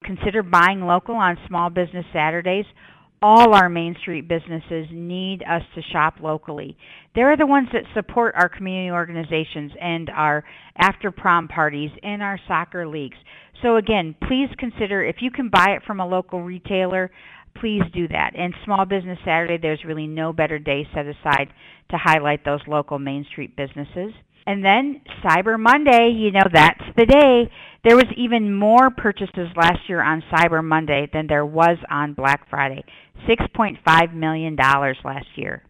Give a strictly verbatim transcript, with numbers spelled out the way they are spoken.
consider buying local on Small Business Saturdays. All our Main Street businesses need us to shop locally. They're the ones that support our community organizations and our after prom parties and our soccer leagues. So again, please consider if you can buy it from a local retailer, please do that. And Small Business Saturday, there's really no better day set aside to highlight those local Main Street businesses. And then Cyber Monday, you know, that's the day. There was even more purchases last year on Cyber Monday than there was on Black Friday. six point five million dollars last year.